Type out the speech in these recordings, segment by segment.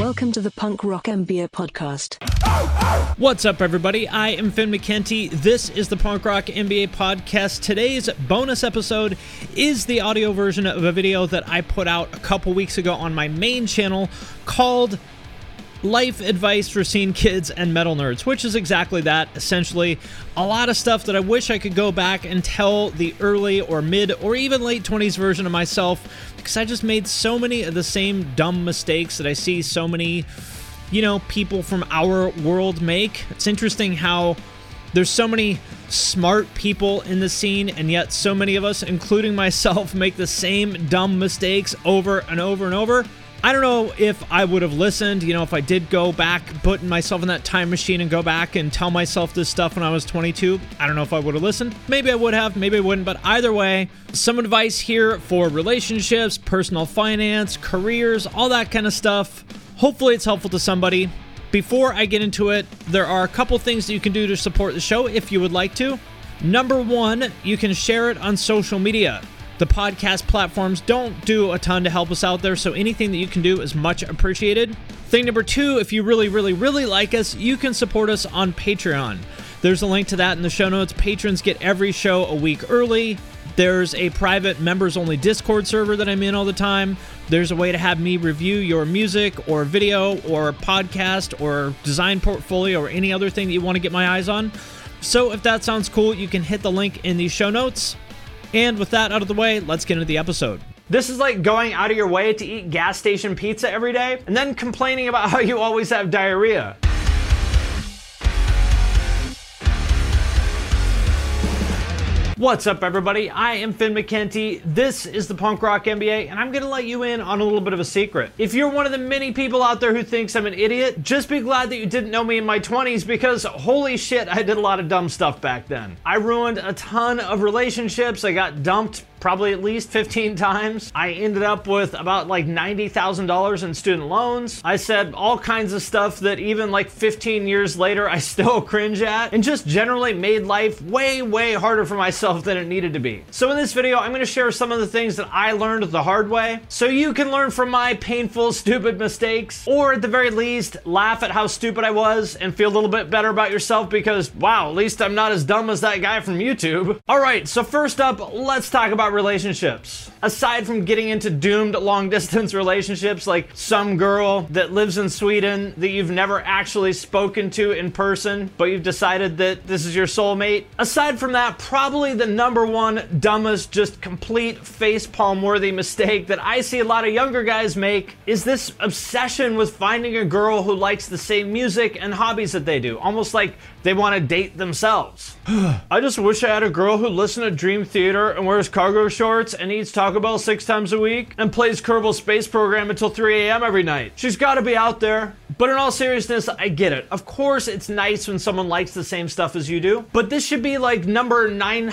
Welcome to the Punk Rock MBA podcast. What's up, everybody? I am Finn McKenty. This is the Punk Rock MBA podcast. Today's bonus episode is the audio version of a video that I put out a couple weeks ago on my main channel called Life Advice for Scene Kids and Metal Nerds, which is exactly that. Essentially, a lot of stuff that I wish I could go back and tell the early or mid or even late 20s version of myself, because I just made so many of the same dumb mistakes that I see so many, people from our world make. It's interesting how there's so many smart people in the scene, and yet so many of us, including myself, make the same dumb mistakes over and over and over. I don't know if I would have listened, if I did go back, put myself in that time machine and go back and tell myself this stuff when I was 22. I don't know if I would have listened. Maybe I would have, maybe I wouldn't, but either way, some advice here for relationships, personal finance, careers, all that kind of stuff. Hopefully it's helpful to somebody. Before I get into it, there are a couple things that you can do to support the show if you would like to. Number one, you can share it on social media. The podcast platforms don't do a ton to help us out there, so anything that you can do is much appreciated. Thing number two, if you really, really, really like us, you can support us on Patreon. There's a link to that in the show notes. Patrons get every show a week early. There's a private members-only Discord server that I'm in all the time. There's a way to have me review your music or video or podcast or design portfolio or any other thing that you want to get my eyes on. So if that sounds cool, you can hit the link in the show notes. And with that out of the way, let's get into the episode. This is like going out of your way to eat gas station pizza every day and then complaining about how you always have diarrhea. What's up, everybody? I am Finn McKenty. This is the Punk Rock MBA, and I'm gonna let you in on a little bit of a secret. If you're one of the many people out there who thinks I'm an idiot, just be glad that you didn't know me in my 20s, because holy shit, I did a lot of dumb stuff back then. I ruined a ton of relationships. I got dumped probably at least 15 times. I ended up with about like $90,000 in student loans. I said all kinds of stuff that even like 15 years later, I still cringe at, and just generally made life way, way harder for myself than it needed to be. So in this video, I'm gonna share some of the things that I learned the hard way, so you can learn from my painful, stupid mistakes, or at the very least, laugh at how stupid I was and feel a little bit better about yourself because, wow, at least I'm not as dumb as that guy from YouTube. All right, so first up, let's talk about relationships. Aside from getting into doomed long distance relationships like some girl that lives in Sweden that you've never actually spoken to in person, but you've decided that this is your soulmate. Aside from that, probably the number one dumbest, just complete facepalm worthy mistake that I see a lot of younger guys make is this obsession with finding a girl who likes the same music and hobbies that they do. Almost like they want to date themselves. I just wish I had a girl who listened to Dream Theater and wears cargo shorts and eats Taco Bell 6 times a week and plays Kerbal Space Program until 3 a.m. every night. She's got to be out there. But in all seriousness, I get it. Of course, it's nice when someone likes the same stuff as you do, but this should be like number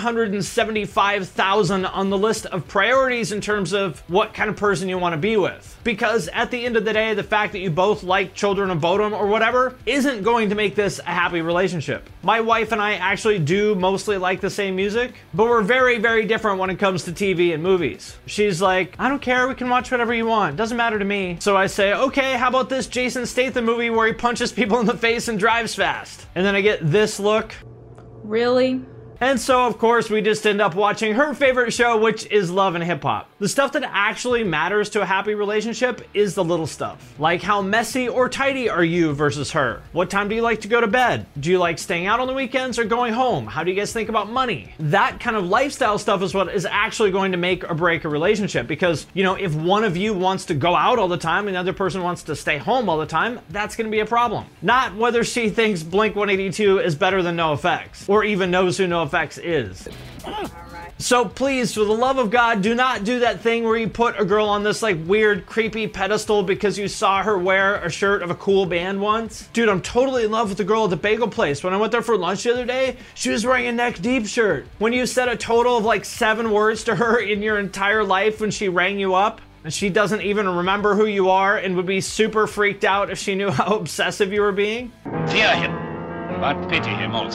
975,000 on the list of priorities in terms of what kind of person you want to be with. Because at the end of the day, the fact that you both like Children of Bodom or whatever isn't going to make this a happy relationship. My wife and I actually do mostly like the same music, but we're very, very different when it comes to TV and movies. She's like, I don't care, we can watch whatever you want, doesn't matter to me. So I say, okay, how about this Jason Statham movie where he punches people in the face and drives fast? And then I get this look. Really? And so, of course, we just end up watching her favorite show, which is Love and Hip Hop. The stuff that actually matters to a happy relationship is the little stuff. Like how messy or tidy are you versus her? What time do you like to go to bed? Do you like staying out on the weekends or going home? How do you guys think about money? That kind of lifestyle stuff is what is actually going to make or break a relationship. Because, if one of you wants to go out all the time and the other person wants to stay home all the time, that's going to be a problem. Not whether she thinks Blink-182 is better than NoFX, or even knows who NoFX is. So please, for the love of God, do not do that thing where you put a girl on this like weird, creepy pedestal because you saw her wear a shirt of a cool band once. Dude, I'm totally in love with the girl at the bagel place. When I went there for lunch the other day, she was wearing a neck deep shirt. When you said a total of like 7 words to her in your entire life when she rang you up, and she doesn't even remember who you are and would be super freaked out if she knew how obsessive you were being. Fear him, but pity him also.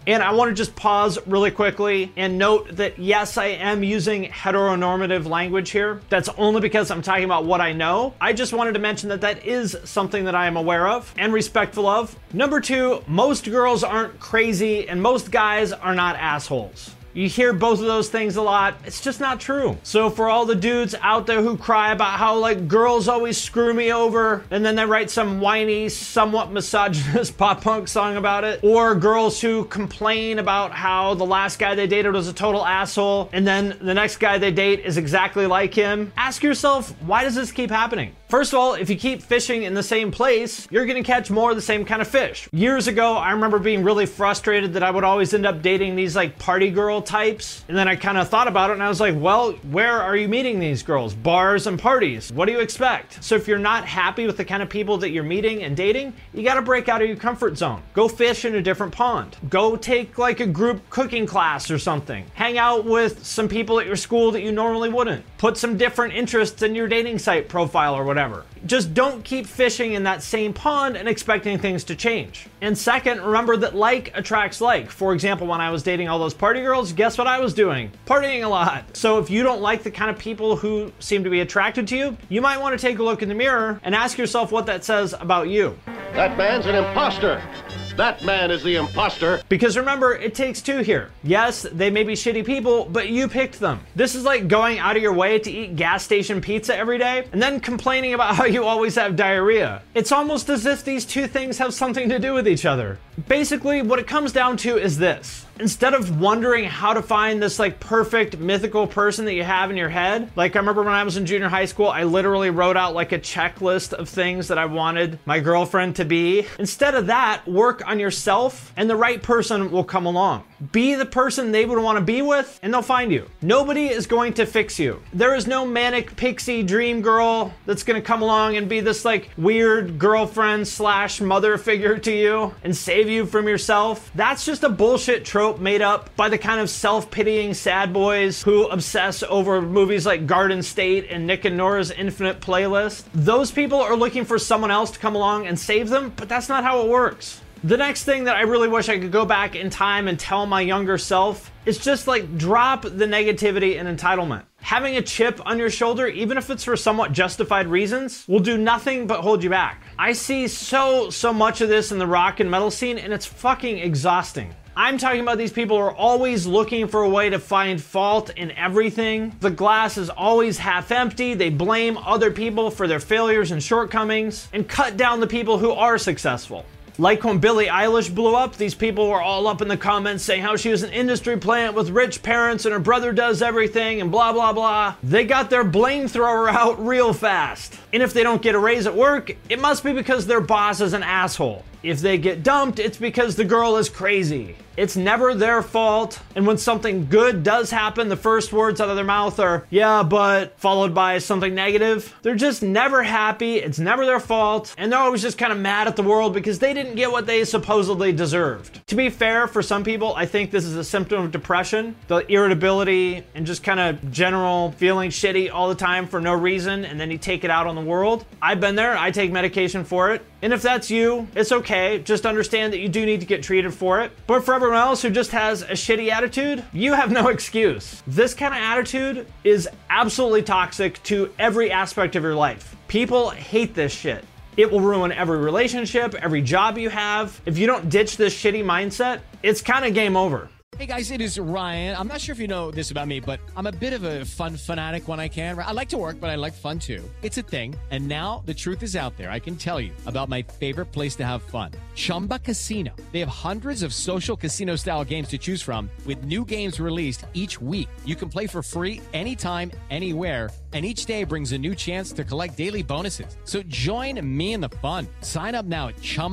And I want to just pause really quickly and note that yes, I am using heteronormative language here. That's only because I'm talking about what I know. I just wanted to mention that that is something that I am aware of and respectful of. Number two, most girls aren't crazy and most guys are not assholes. You hear both of those things a lot. It's just not true. So for all the dudes out there who cry about how like girls always screw me over and then they write some whiny, somewhat misogynist pop punk song about it, or girls who complain about how the last guy they dated was a total asshole and then the next guy they date is exactly like him, ask yourself, why does this keep happening? First of all, if you keep fishing in the same place, you're gonna catch more of the same kind of fish. Years ago, I remember being really frustrated that I would always end up dating these like party girl types. And then I kind of thought about it and I was like, well, where are you meeting these girls? Bars and parties. What do you expect? So if you're not happy with the kind of people that you're meeting and dating, you gotta break out of your comfort zone. Go fish in a different pond. Go take like a group cooking class or something. Hang out with some people at your school that you normally wouldn't. Put some different interests in your dating site profile or whatever. Just don't keep fishing in that same pond and expecting things to change. And second, remember that like attracts like. For example, when I was dating all those party girls, guess what I was doing? Partying a lot. So if you don't like the kind of people who seem to be attracted to you, you might want to take a look in the mirror and ask yourself what that says about you. That man's an imposter. That man is the imposter. Because remember, it takes two here. Yes, they may be shitty people, but you picked them. This is like going out of your way to eat gas station pizza every day and then complaining about how you always have diarrhea. It's almost as if these two things have something to do with each other. Basically, what it comes down to is this. Instead of wondering how to find this like perfect mythical person that you have in your head, like I remember when I was in junior high school, I literally wrote out like a checklist of things that I wanted my girlfriend to be. Instead of that, work on yourself and the right person will come along. Be the person they would want to be with and they'll find you. Nobody is going to fix you. There is no manic pixie dream girl that's going to come along and be this like weird girlfriend / mother figure to you and save you from yourself. That's just a bullshit trope made up by the kind of self-pitying sad boys who obsess over movies like Garden State and Nick and Nora's Infinite Playlist. Those people are looking for someone else to come along and save them, but that's not how it works. The next thing that I really wish I could go back in time and tell my younger self is just like drop the negativity and entitlement. Having a chip on your shoulder, even if it's for somewhat justified reasons, will do nothing but hold you back. I see so much of this in the rock and metal scene and it's fucking exhausting. I'm talking about these people who are always looking for a way to find fault in everything. The glass is always half empty. They blame other people for their failures and shortcomings and cut down the people who are successful. Like when Billie Eilish blew up, these people were all up in the comments saying how she was an industry plant with rich parents and her brother does everything and blah, blah, blah. They got their flamethrower out real fast. And if they don't get a raise at work, it must be because their boss is an asshole. If they get dumped, it's because the girl is crazy. It's never their fault. And when something good does happen, the first words out of their mouth are, yeah, but, followed by something negative. They're just never happy. It's never their fault. And they're always just kind of mad at the world because they didn't get what they supposedly deserved. To be fair, for some people, I think this is a symptom of depression. The irritability and just kind of general feeling shitty all the time for no reason. And then you take it out on the world. I've been there. I take medication for it. And if that's you, it's okay. Just understand that you do need to get treated for it. But for everyone else who just has a shitty attitude, you have no excuse. This kind of attitude is absolutely toxic to every aspect of your life. People hate this shit. It will ruin every relationship, every job you have. If you don't ditch this shitty mindset, it's kind of game over. Hey guys, it is Ryan. I'm not sure if you know this about me, but I'm a bit of a fun fanatic when I can. I like to work, but I like fun too. It's a thing. And now the truth is out there. I can tell you about my favorite place to have fun. Chumba Casino. They have hundreds of social casino style games to choose from with new games released each week. You can play for free anytime, anywhere. And each day brings a new chance to collect daily bonuses. So join me in the fun. Sign up now at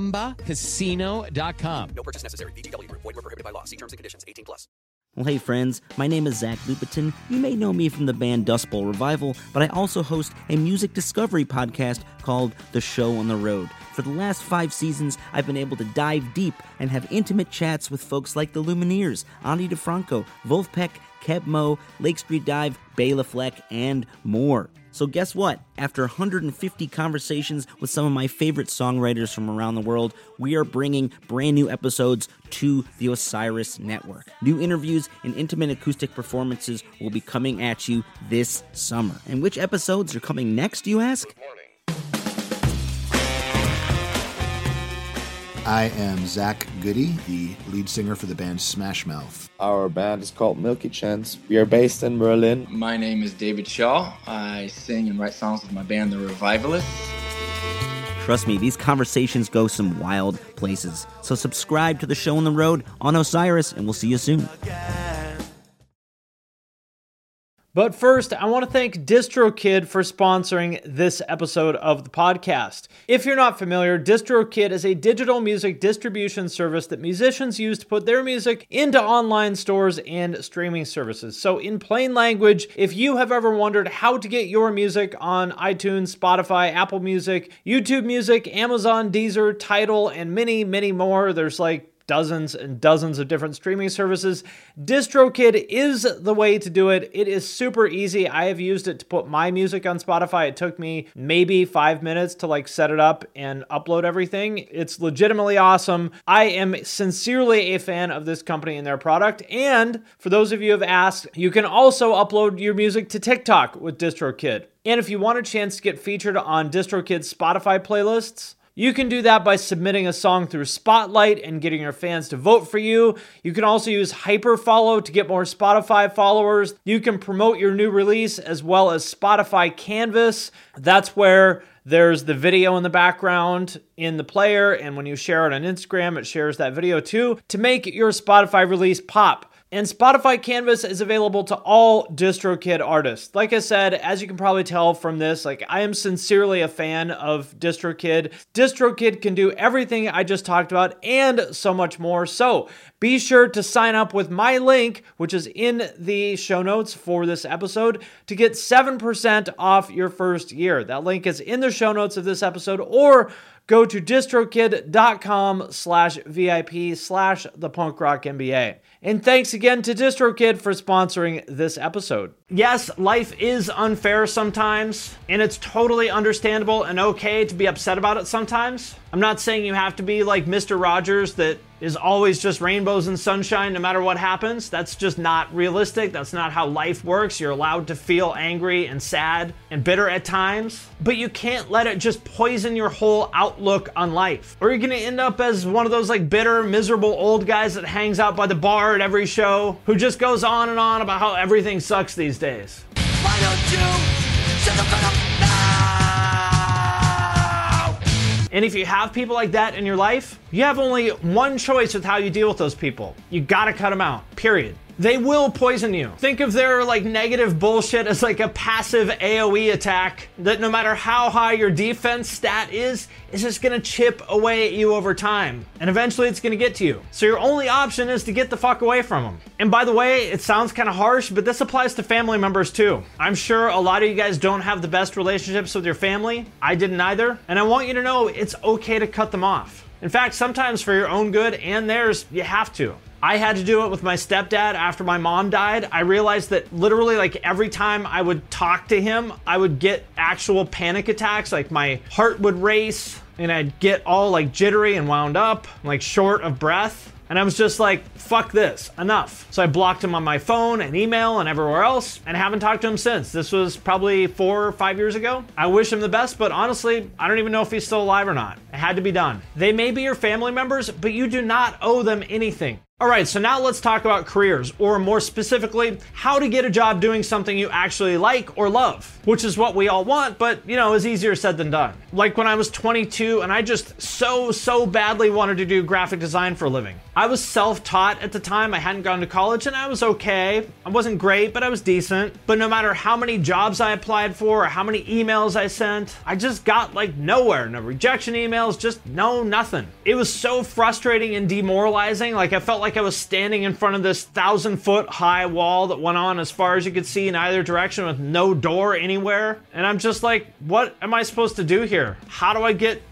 ChumbaCasino.com. No purchase necessary. VGW Group. Void where prohibited by law. See terms and conditions. 18+. Well, hey friends, my name is Zach Lupetin. You may know me from the band Dust Bowl Revival, but I also host a music discovery podcast called The Show on the Road. For the last 5 seasons, I've been able to dive deep and have intimate chats with folks like the Lumineers, Ani DeFranco, Wolfpack, Keb Mo, Lake Street Dive, Bela Fleck, and more. So guess what? After 150 conversations with some of my favorite songwriters from around the world, we are bringing brand new episodes to the Osiris Network. New interviews and intimate acoustic performances will be coming at you this summer. And which episodes are coming next, you ask? I am Zach Goody, the lead singer for the band Smash Mouth. Our band is called Milky Chance. We are based in Berlin. My name is David Shaw. I sing and write songs with my band, The Revivalists. Trust me, these conversations go some wild places. So subscribe to the show on the road on Osiris, and we'll see you soon. But first, I want to thank DistroKid for sponsoring this episode of the podcast. If you're not familiar, DistroKid is a digital music distribution service that musicians use to put their music into online stores and streaming services. So in plain language, if you have ever wondered how to get your music on iTunes, Spotify, Apple Music, YouTube Music, Amazon, Deezer, Tidal, and many, many more, there's like dozens and dozens of different streaming services. DistroKid is the way to do it. It is super easy. I have used it to put my music on Spotify. It took me maybe 5 minutes to set it up and upload everything. It's legitimately awesome. I am sincerely a fan of this company and their product. And for those of you who have asked, you can also upload your music to TikTok with DistroKid. And if you want a chance to get featured on DistroKid's Spotify playlists, you can do that by submitting a song through Spotlight and getting your fans to vote for you. You can also use Hyperfollow to get more Spotify followers. You can promote your new release as well as Spotify Canvas. That's where there's the video in the background in the player, and when you share it on Instagram, it shares that video too to make your Spotify release pop. And Spotify Canvas is available to all DistroKid artists. Like I said, as you can probably tell from this, I am sincerely a fan of DistroKid. DistroKid can do everything I just talked about and so much more. So be sure to sign up with my link, which is in the show notes for this episode, to get 7% off your first year. That link is in the show notes of this episode, or go to distrokid.com/VIP/thepunkrockmba. And thanks again to DistroKid for sponsoring this episode. Yes, life is unfair sometimes, and it's totally understandable and okay to be upset about it sometimes. I'm not saying you have to be like Mr. Rogers that is always just rainbows and sunshine no matter what happens. That's just not realistic. That's not how life works. You're allowed to feel angry and sad and bitter at times, but you can't let it just poison your whole outlook on life. Or you're gonna end up as one of those bitter, miserable old guys that hangs out by the bar at every show, who just goes on and on about how everything sucks these days. Why don't you shut the fuck up now? And if you have people like that in your life, you have only one choice with how you deal with those people. You gotta cut them out, period. They will poison you. Think of their negative bullshit as a passive AoE attack that no matter how high your defense stat is just gonna chip away at you over time. And eventually it's gonna get to you. So your only option is to get the fuck away from them. And by the way, it sounds kind of harsh, but this applies to family members too. I'm sure a lot of you guys don't have the best relationships with your family. I didn't either. And I want you to know it's okay to cut them off. In fact, sometimes for your own good and theirs, you have to. I had to do it with my stepdad after my mom died. I realized that literally every time I would talk to him, I would get actual panic attacks. My heart would race and I'd get all jittery and wound up, short of breath. And I was just fuck this, enough. So I blocked him on my phone and email and everywhere else, and haven't talked to him since. This was probably 4 or 5 years ago. I wish him the best, but honestly, I don't even know if he's still alive or not. It had to be done. They may be your family members, but you do not owe them anything. All right, so now let's talk about careers, or more specifically, how to get a job doing something you actually like or love, which is what we all want, but is easier said than done. Like when I was 22 and I just so badly wanted to do graphic design for a living. I was self-taught at the time. I hadn't gone to college and I was okay. I wasn't great, but I was decent. But no matter how many jobs I applied for or how many emails I sent, I just got nowhere. No rejection emails, just nothing. It was so frustrating and demoralizing. I felt like I was standing in front of this 1,000-foot high wall that went on as far as you could see in either direction with no door anywhere. And I'm just what am I supposed to do here? How do I get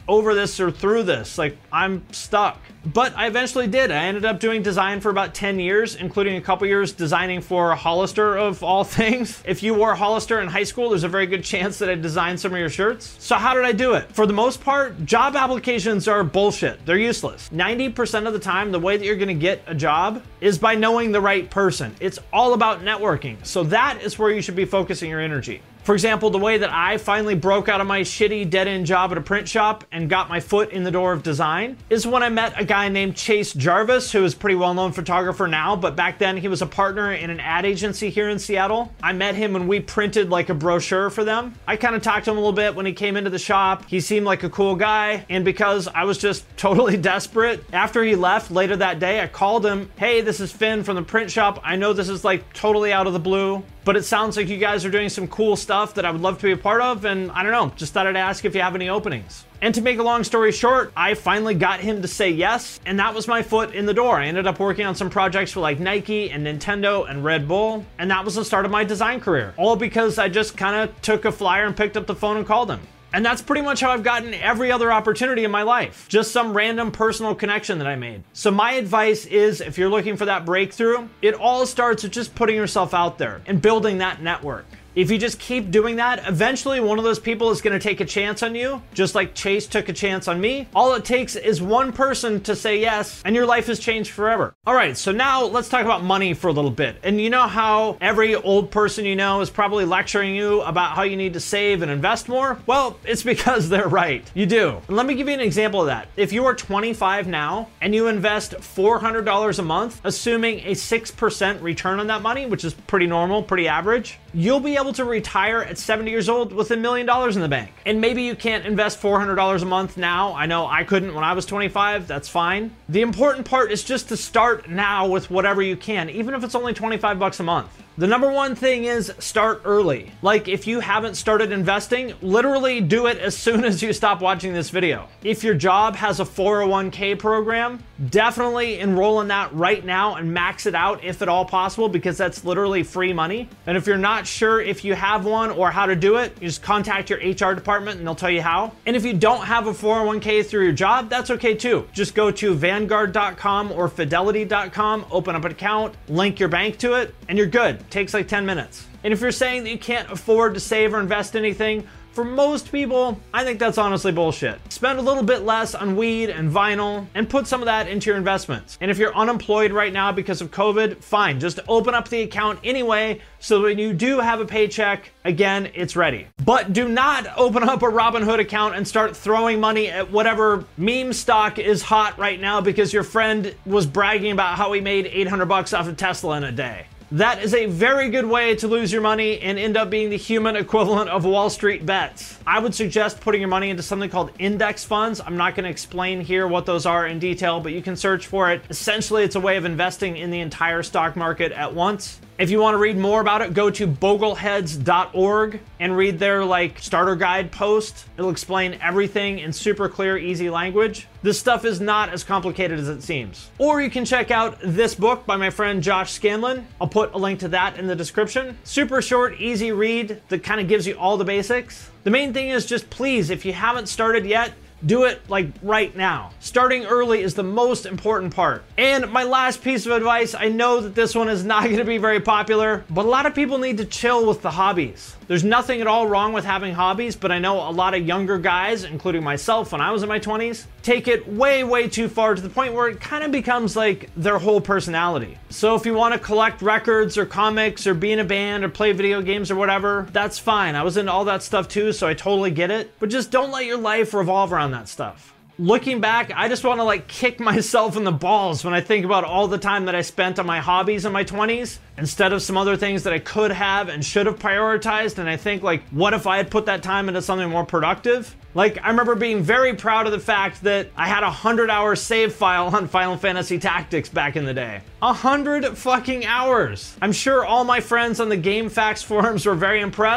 over this or through this. Like, I'm stuck. But I eventually did. I ended up doing design for about 10 years, including a couple years designing for Hollister of all things. If you wore Hollister in high school, there's a very good chance that I designed some of your shirts. So how did I do it? For the most part, job applications are bullshit. They're useless. 90% of the time, the way that you're gonna get a job is by knowing the right person. It's all about networking. So that is where you should be focusing your energy. For example, the way that I finally broke out of my shitty dead-end job at a print shop and got my foot in the door of design is when I met a guy named Chase Jarvis, who is a pretty well-known photographer now, but back then he was a partner in an ad agency here in Seattle. I met him when we printed like a brochure for them. I kind of talked to him a little bit when he came into the shop. He seemed like a cool guy, and because I was just totally desperate, after he left later that day, I called him, "Hey, this is Finn from the print shop. I know this is like totally out of the blue, but it sounds like you guys are doing some cool stuff that I would love to be a part of, and I don't know, just thought I'd ask if you have any openings." And to make a long story short, I finally got him to say yes, and that was my foot in the door. I ended up working on some projects for like Nike and Nintendo and Red Bull, and that was the start of my design career. All because I just kind of took a flyer and picked up the phone and called him. And that's pretty much how I've gotten every other opportunity in my life. Just some random personal connection that I made. So my advice is, if you're looking for that breakthrough, it all starts with just putting yourself out there and building that network. If you just keep doing that, eventually one of those people is going to take a chance on you, just like Chase took a chance on me. All it takes is one person to say yes, and your life has changed forever. All right, so now let's talk about money for a little bit. And you know how every old person you know is probably lecturing you about how you need to save and invest more? Well, it's because they're right. You do. And let me give you an example of that. If you are 25 now and you invest $400 a month, assuming a 6% return on that money, which is pretty normal, pretty average, you'll be able to retire at 70 years old with $1 million in the bank. And maybe you can't invest $400 a month now. I know I couldn't when I was 25, that's fine. The important part is just to start now with whatever you can, even if it's only 25 bucks a month. The number one thing is start early. Like, if you haven't started investing, literally do it as soon as you stop watching this video. If your job has a 401k program, definitely enroll in that right now and max it out if at all possible, because that's literally free money. And if you're not sure if you have one or how to do it, you just contact your HR department and they'll tell you how. And if you don't have a 401k through your job, that's okay too. Just go to Vanguard.com or Fidelity.com, open up an account, link your bank to it, and you're good. Takes like 10 minutes. And if you're saying that you can't afford to save or invest anything, for most people, I think that's honestly bullshit. Spend a little bit less on weed and vinyl and put some of that into your investments. And if you're unemployed right now because of COVID, fine, just open up the account anyway, so when you do have a paycheck, again, it's ready. But do not open up a Robinhood account and start throwing money at whatever meme stock is hot right now because your friend was bragging about how he made 800 bucks off of Tesla in a day. That is a very good way to lose your money and end up being the human equivalent of Wall Street bets. I would suggest putting your money into something called index funds. I'm not going to explain here what those are in detail, but you can search for it. Essentially, it's a way of investing in the entire stock market at once. If you want to read more about it, go to bogleheads.org and read their starter guide post. It'll explain everything in super clear, easy language. This stuff is not as complicated as it seems. Or you can check out this book by my friend Josh Scanlon. I'll put a link to that in the description. Super short, easy read that kind of gives you all the basics. The main thing is just please, if you haven't started yet, do it right now. Starting early is the most important part. And my last piece of advice, I know that this one is not gonna be very popular, but a lot of people need to chill with the hobbies. There's nothing at all wrong with having hobbies, but I know a lot of younger guys, including myself when I was in my 20s, take it way, way too far to the point where it kind of becomes like their whole personality. So if you want to collect records or comics or be in a band or play video games or whatever, that's fine. I was into all that stuff too, so I totally get it. But just don't let your life revolve around that stuff. Looking back, I just want to kick myself in the balls when I think about all the time that I spent on my hobbies in my 20s instead of some other things that I could have and should have prioritized. And I think what if I had put that time into something more productive? I remember being very proud of the fact that I had a 100-hour save file on Final Fantasy Tactics back in the day. 100 fucking hours. I'm sure all my friends on the GameFAQs forums were very impressed.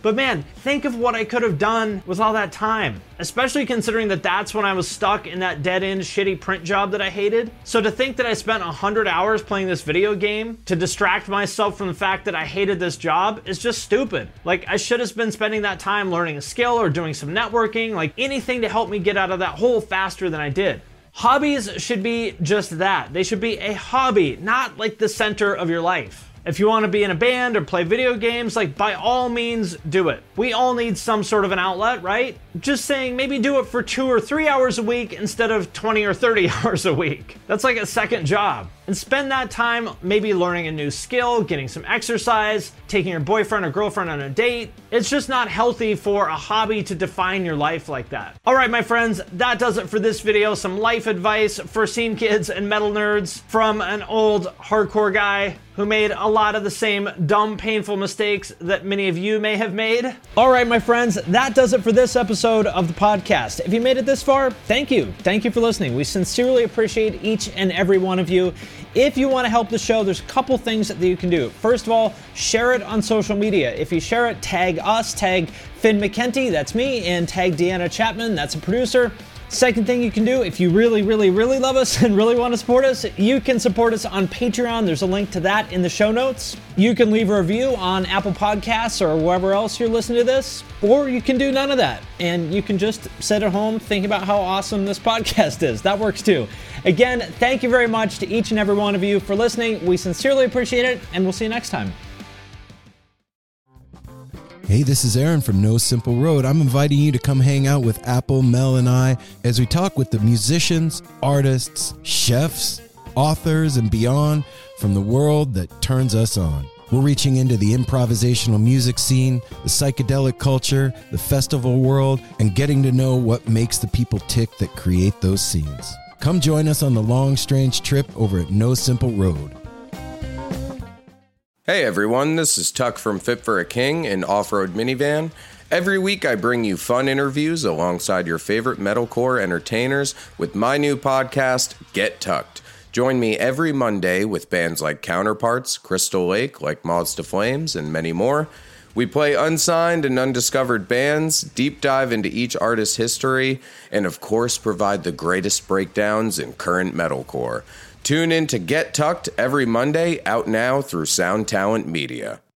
But man, think of what I could have done with all that time, especially considering that that's when I was stuck in that dead-end shitty print job that I hated. So to think that I spent 100 hours playing this video game to distract myself from the fact that I hated this job is just stupid. Like, I should have been spending that time learning a skill or doing some networking, like anything to help me get out of that hole faster than I did. Hobbies should be just that. They should be a hobby, not like the center of your life. If you want to be in a band or play video games, like by all means do it. We all need some sort of an outlet, right? Just saying, maybe do it for 2 or 3 hours a week instead of 20 or 30 hours a week. That's like a second job. And spend that time maybe learning a new skill, getting some exercise, taking your boyfriend or girlfriend on a date. It's just not healthy for a hobby to define your life like that. All right, my friends, that does it for this video. Some life advice for scene kids and metal nerds from an old hardcore guy who made a lot of the same dumb, painful mistakes that many of you may have made. All right, my friends, that does it for this episode of the podcast. If you made it this far, thank you. Thank you for listening. We sincerely appreciate each and every one of you. If you want to help the show, there's a couple things that you can do. First of all, share it on social media. If you share it, tag us, tag Finn McKenty, that's me, and tag Deanna Chapman, that's a producer. Second thing you can do, if you really, really, really love us and really want to support us, you can support us on Patreon. There's a link to that in the show notes. You can leave a review on Apple Podcasts or wherever else you're listening to this, or you can do none of that. And you can just sit at home thinking about how awesome this podcast is. That works too. Again, thank you very much to each and every one of you for listening. We sincerely appreciate it, and we'll see you next time. Hey, this is Aaron from No Simple Road. I'm inviting you to come hang out with Apple, Mel, and I as we talk with the musicians, artists, chefs, authors, and beyond from the world that turns us on. We're reaching into the improvisational music scene, the psychedelic culture, the festival world, and getting to know what makes the people tick that create those scenes. Come join us on the long, strange trip over at No Simple Road. Hey everyone, this is Tuck from Fit for a King, an off-road minivan. Every week I bring you fun interviews alongside your favorite metalcore entertainers with my new podcast, Get Tucked. Join me every Monday with bands like Counterparts, Crystal Lake, like Moths to Flames, and many more. We play unsigned and undiscovered bands, deep dive into each artist's history, and of course provide the greatest breakdowns in current metalcore. Tune in to Get Tucked every Monday, out now through Sound Talent Media.